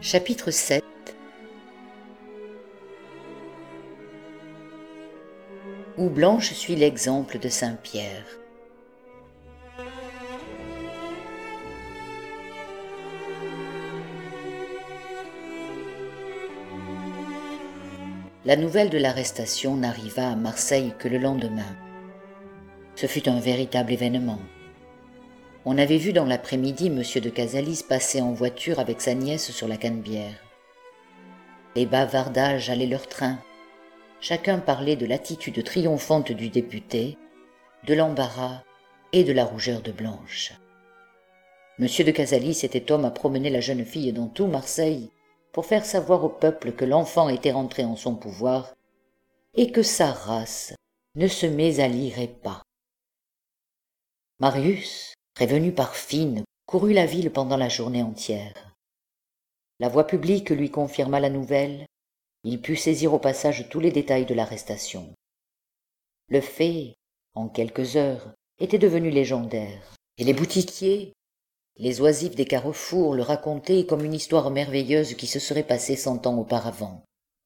Chapitre 7. Où Blanche suit l'exemple de saint Pierre. La nouvelle de l'arrestation n'arriva à Marseille que le lendemain. Ce fut un véritable événement. On avait vu dans l'après-midi M. de Casalis passer en voiture avec sa nièce sur la Canebière. Les bavardages allaient leur train. Chacun parlait de l'attitude triomphante du député, de l'embarras et de la rougeur de Blanche. M. de Casalis était homme à promener la jeune fille dans tout Marseille pour faire savoir au peuple que l'enfant était rentré en son pouvoir et que sa race ne se mésalirait pas. Marius, prévenu par Fine, courut la ville pendant la journée entière. La voix publique lui confirma la nouvelle. Il put saisir au passage tous les détails de l'arrestation. Le fait, en quelques heures, était devenu légendaire, et les boutiquiers, les oisifs des carrefours le racontaient comme une histoire merveilleuse qui se serait passée 100 ans auparavant.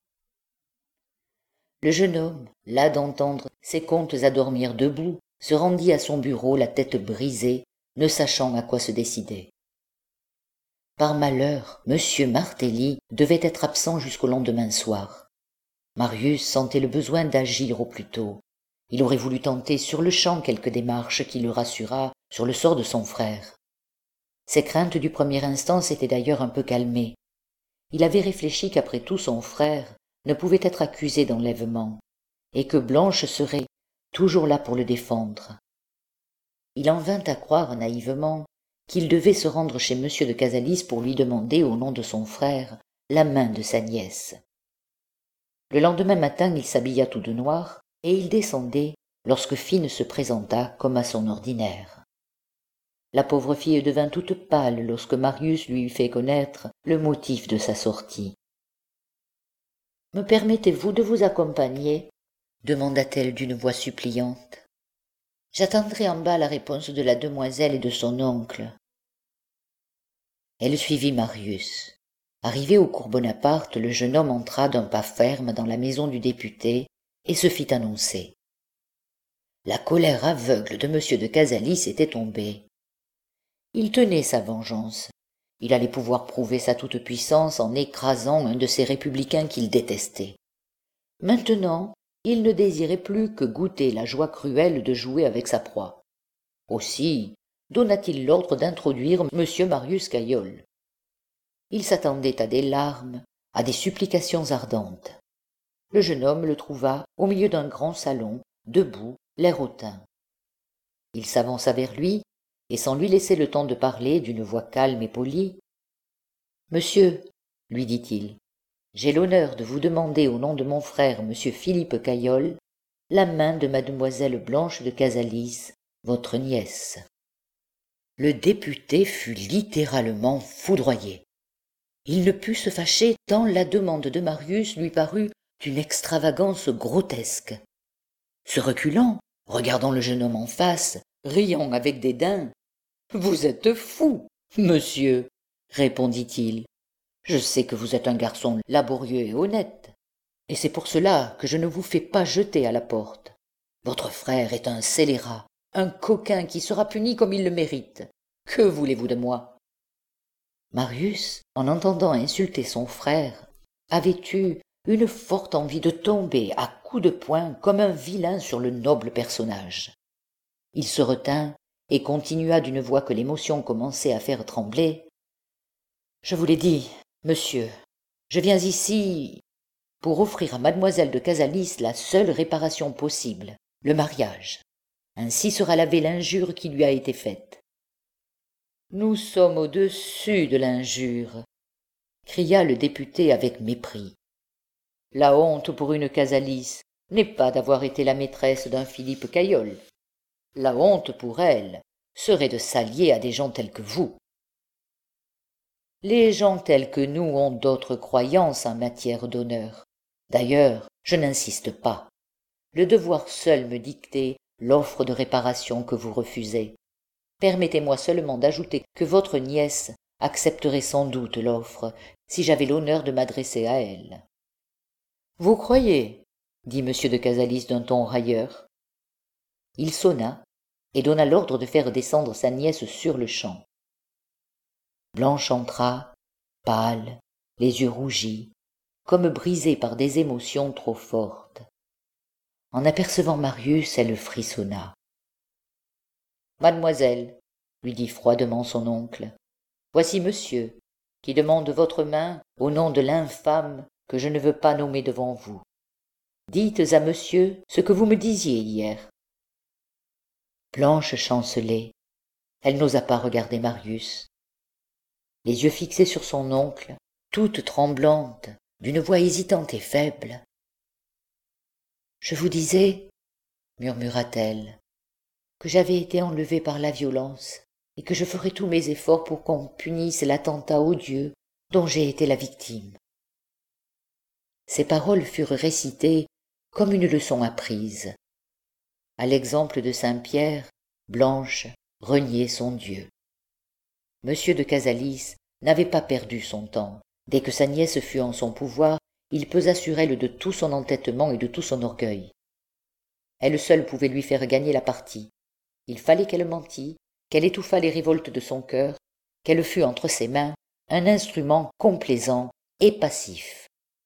Le jeune homme, las d'entendre ses contes à dormir debout, se rendit à son bureau la tête brisée, ne sachant à quoi se décider. Par malheur, M. Martelly devait être absent jusqu'au lendemain soir. Marius sentait le besoin d'agir au plus tôt. Il aurait voulu tenter sur-le-champ quelque démarche qui le rassurât sur le sort de son frère. Ses craintes du premier instant s'étaient d'ailleurs un peu calmées. Il avait réfléchi qu'après tout son frère ne pouvait être accusé d'enlèvement, et que Blanche serait toujours là pour le défendre. Il en vint à croire naïvement qu'il devait se rendre chez M. de Casalis pour lui demander, au nom de son frère, la main de sa nièce. Le lendemain matin, il s'habilla tout de noir, et il descendait lorsque Fine se présenta comme à son ordinaire. La pauvre fille devint toute pâle lorsque Marius lui eut fait connaître le motif de sa sortie. « Me permettez-vous de vous accompagner ?» demanda-t-elle d'une voix suppliante. « J'attendrai en bas la réponse de la demoiselle et de son oncle. » Elle suivit Marius. Arrivé au cours Bonaparte, le jeune homme entra d'un pas ferme dans la maison du député et se fit annoncer. La colère aveugle de M. de Casalis était tombée. Il tenait sa vengeance. Il allait pouvoir prouver sa toute-puissance en écrasant un de ces républicains qu'il détestait. Maintenant, il ne désirait plus que goûter la joie cruelle de jouer avec sa proie. Aussi donna-t-il l'ordre d'introduire M. Marius Caillol. Il s'attendait à des larmes, à des supplications ardentes. Le jeune homme le trouva au milieu d'un grand salon, debout, l'air hautain. Il s'avança vers lui, et sans lui laisser le temps de parler d'une voix calme et polie, « Monsieur, lui dit-il, j'ai l'honneur de vous demander au nom de mon frère, M. Philippe Caillol, la main de mademoiselle Blanche de Casalis, votre nièce. » Le député fut littéralement foudroyé. Il ne put se fâcher tant la demande de Marius lui parut d'une extravagance grotesque. Se reculant, regardant le jeune homme en face, riant avec dédain, « Vous êtes fou, monsieur, répondit-il. Je sais que vous êtes un garçon laborieux et honnête, et c'est pour cela que je ne vous fais pas jeter à la porte. Votre frère est un scélérat, un coquin qui sera puni comme il le mérite. Que voulez-vous de moi ?» Marius, en entendant insulter son frère, avait eu une forte envie de tomber à coups de poing comme un vilain sur le noble personnage. Il se retint et continua d'une voix que l'émotion commençait à faire trembler. « Je vous l'ai dit, monsieur, je viens ici pour offrir à mademoiselle de Casalis la seule réparation possible, le mariage. Ainsi sera lavée l'injure qui lui a été faite. » « Nous sommes au-dessus de l'injure, » cria le député avec mépris. « La honte pour une Casalis n'est pas d'avoir été la maîtresse d'un Philippe Caillol. La honte pour elle serait de s'allier à des gens tels que vous. Les gens tels que nous ont d'autres croyances en matière d'honneur. D'ailleurs, je n'insiste pas. Le devoir seul me dictait l'offre de réparation que vous refusez. Permettez-moi seulement d'ajouter que votre nièce accepterait sans doute l'offre si j'avais l'honneur de m'adresser à elle. Vous croyez, dit M. de Casalis d'un ton railleur. Il sonna et donna l'ordre de faire descendre sa nièce sur-le-champ. Blanche entra, pâle, les yeux rougis, comme brisée par des émotions trop fortes. En apercevant Marius, elle frissonna. « Mademoiselle, lui dit froidement son oncle, voici monsieur, qui demande votre main au nom de l'infâme que je ne veux pas nommer devant vous. Dites à monsieur ce que vous me disiez hier. » Blanche chancelait. Elle n'osa pas regarder Marius. Les yeux fixés sur son oncle, toute tremblante, d'une voix hésitante et faible. « Je vous disais, murmura-t-elle, que j'avais été enlevée par la violence et que je ferais tous mes efforts pour qu'on punisse l'attentat odieux dont j'ai été la victime. » Ces paroles furent récitées comme une leçon apprise. À l'exemple de Saint-Pierre, Blanche reniait son Dieu. M. de Casalis n'avait pas perdu son temps. Dès que sa nièce fut en son pouvoir, il pesa sur elle de tout son entêtement et de tout son orgueil. Elle seule pouvait lui faire gagner la partie. Il fallait qu'elle mentît, qu'elle étouffât les révoltes de son cœur, qu'elle fût entre ses mains un instrument complaisant et passif.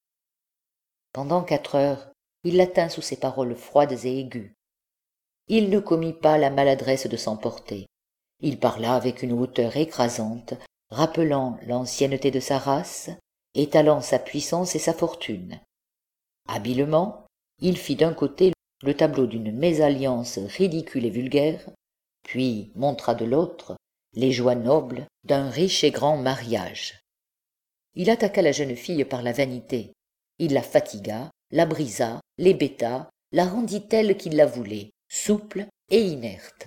Pendant 4 heures, il la tint sous ses paroles froides et aiguës. Il ne commit pas la maladresse de s'emporter. Il parla avec une hauteur écrasante, rappelant l'ancienneté de sa race, étalant sa puissance et sa fortune. Habilement, il fit d'un côté le tableau d'une mésalliance ridicule et vulgaire, puis montra de l'autre les joies nobles d'un riche et grand mariage. Il attaqua la jeune fille par la vanité. Il la fatigua, la brisa, l'hébéta, la rendit telle qu'il la voulait, souple et inerte.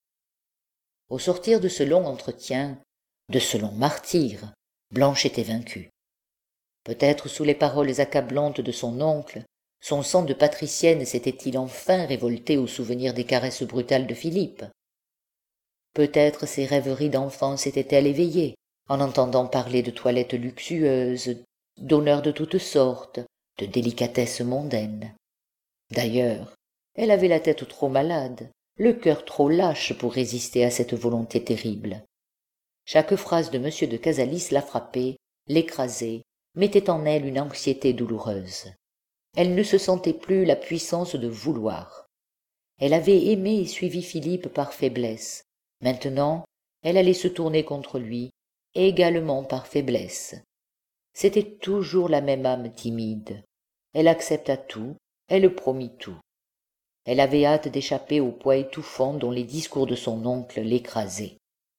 Au sortir de ce long entretien, de ce long martyre, Blanche était vaincue. Peut-être sous les paroles accablantes de son oncle, son sang de patricienne s'était-il enfin révolté au souvenir des caresses brutales de Philippe. Peut-être ses rêveries d'enfance étaient-elles éveillées, en entendant parler de toilettes luxueuses, d'honneurs de toutes sortes, de délicatesses mondaines. D'ailleurs, elle avait la tête trop malade, le cœur trop lâche pour résister à cette volonté terrible. Chaque phrase de M. de Casalis la frappait, l'écrasait, mettait en elle une anxiété douloureuse. Elle ne se sentait plus la puissance de vouloir. Elle avait aimé et suivi Philippe par faiblesse. Maintenant, elle allait se tourner contre lui, également par faiblesse. C'était toujours la même âme timide. Elle accepta tout, elle promit tout. Elle avait hâte d'échapper au poids étouffant dont les discours de son oncle l'écrasaient.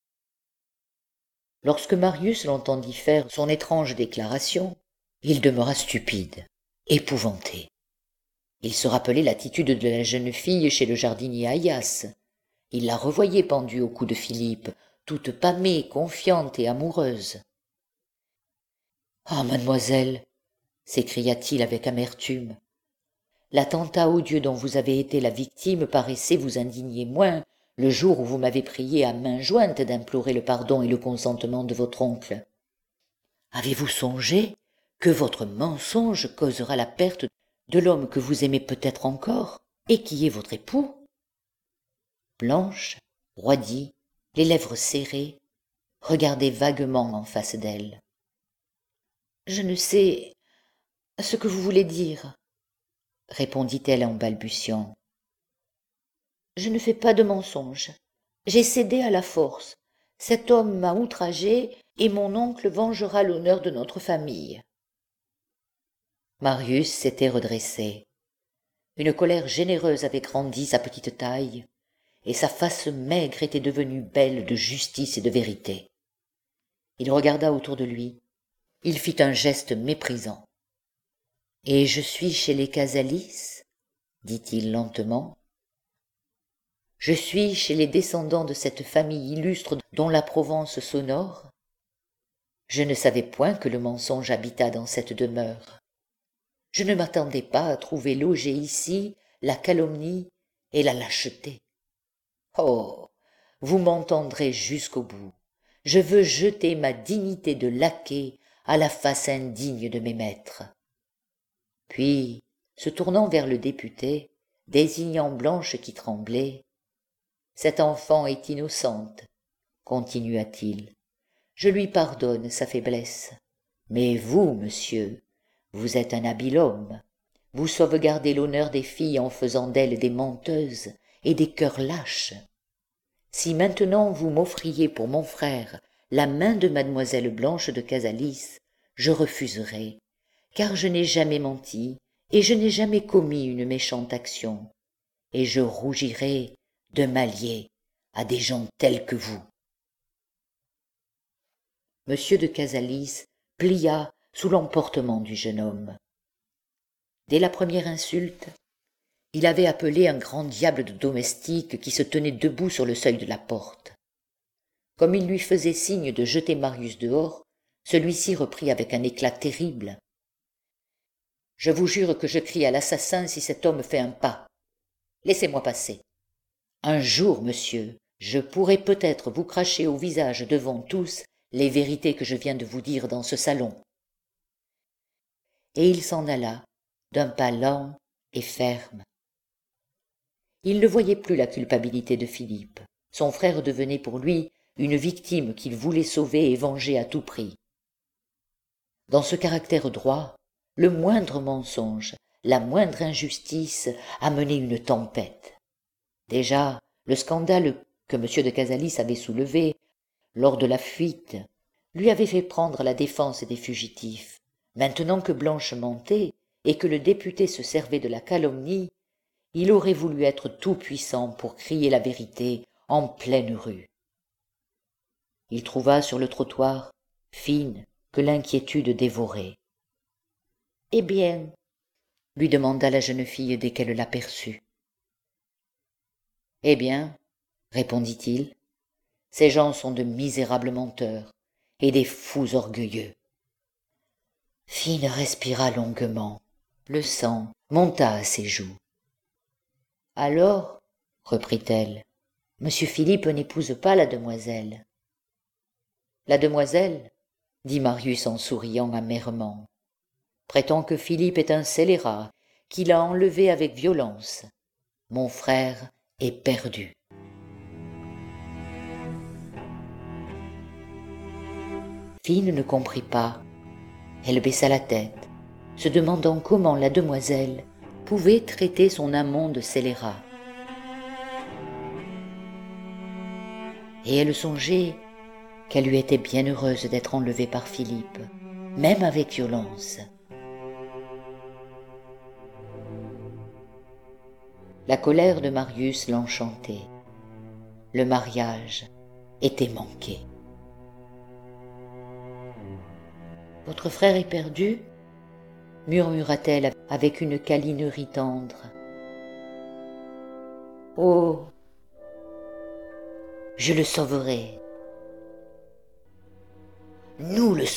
Lorsque Marius l'entendit faire son étrange déclaration, il demeura stupide, épouvanté. Il se rappelait l'attitude de la jeune fille chez le jardinier Aias. Il la revoyait pendue au cou de Philippe, toute pâmée, confiante et amoureuse. « Ah, mademoiselle !» s'écria-t-il avec amertume. « L'attentat odieux dont vous avez été la victime paraissait vous indigner moins le jour où vous m'avez prié à main jointe d'implorer le pardon et le consentement de votre oncle. Avez-vous songé que votre mensonge causera la perte de l'homme que vous aimez peut-être encore et qui est votre époux ?» Blanche, roidie, les lèvres serrées, regardait vaguement en face d'elle. « Je ne sais ce que vous voulez dire, » répondit-elle en balbutiant. « Je ne fais pas de mensonge. J'ai cédé à la force. Cet homme m'a outragé et mon oncle vengera l'honneur de notre famille. » Marius s'était redressé. Une colère généreuse avait grandi sa petite taille, et sa face maigre était devenue belle de justice et de vérité. Il regarda autour de lui. Il fit un geste méprisant. « Et je suis chez les Casalis ?» dit-il lentement. « Je suis chez les descendants de cette famille illustre dont la Provence s'honore. Je ne savais point que le mensonge habitât dans cette demeure. Je ne m'attendais pas à trouver logées ici la calomnie et la lâcheté. Oh, vous m'entendrez jusqu'au bout. je veux jeter ma dignité de laquais à la face indigne de mes maîtres. Puis, se tournant vers le député, désignant Blanche qui tremblait, « Cette enfant est innocente, continua-t-il. Je lui pardonne sa faiblesse. Mais vous, monsieur, vous êtes un habile homme. Vous sauvegardez l'honneur des filles en faisant d'elles des menteuses et des cœurs lâches. Si maintenant vous m'offriez pour mon frère la main de mademoiselle Blanche de Casalis, je refuserais, car je n'ai jamais menti et je n'ai jamais commis une méchante action, et je rougirais de m'allier à des gens tels que vous. » Monsieur de Casalis plia sous l'emportement du jeune homme. Dès la première insulte, il avait appelé un grand diable de domestique qui se tenait debout sur le seuil de la porte. Comme il lui faisait signe de jeter Marius dehors, celui-ci reprit avec un éclat terrible. « Je vous jure que je crie à l'assassin si cet homme fait un pas. Laissez-moi passer. Un jour, monsieur, je pourrai peut-être vous cracher au visage devant tous les vérités que je viens de vous dire dans ce salon. » Et il s'en alla d'un pas lent et ferme. Il ne voyait plus la culpabilité de Philippe. Son frère devenait pour lui une victime qu'il voulait sauver et venger à tout prix. Dans ce caractère droit, le moindre mensonge, la moindre injustice amenait une tempête. Déjà, le scandale que M. de Casalis avait soulevé lors de la fuite lui avait fait prendre la défense des fugitifs. Maintenant que Blanche mentait et que le député se servait de la calomnie, il aurait voulu être tout-puissant pour crier la vérité en pleine rue. Il trouva sur le trottoir Fine que l'inquiétude dévorait. « Eh bien ?» lui demanda la jeune fille dès qu'elle l'aperçut. « Eh bien ?» répondit-il, « ces gens sont de misérables menteurs et des fous orgueilleux. » Fine respira longuement. Le sang monta à ses joues. « Alors, reprit-elle, monsieur Philippe n'épouse pas la demoiselle. » « La demoiselle, dit Marius en souriant amèrement, prétend que Philippe est un scélérat, qu'il a enlevé avec violence. Mon frère est perdu. » Fine ne comprit pas. Elle baissa la tête, se demandant comment la demoiselle pouvait traiter son amant de scélérat. Et elle songeait qu'elle lui était bien heureuse d'être enlevée par Philippe, même avec violence. La colère de Marius l'enchantait. Le mariage était manqué. « Votre frère est perdu ?» murmura-t-elle avec une câlinerie tendre. « Oh, je le sauverai. Nous le sauverons. »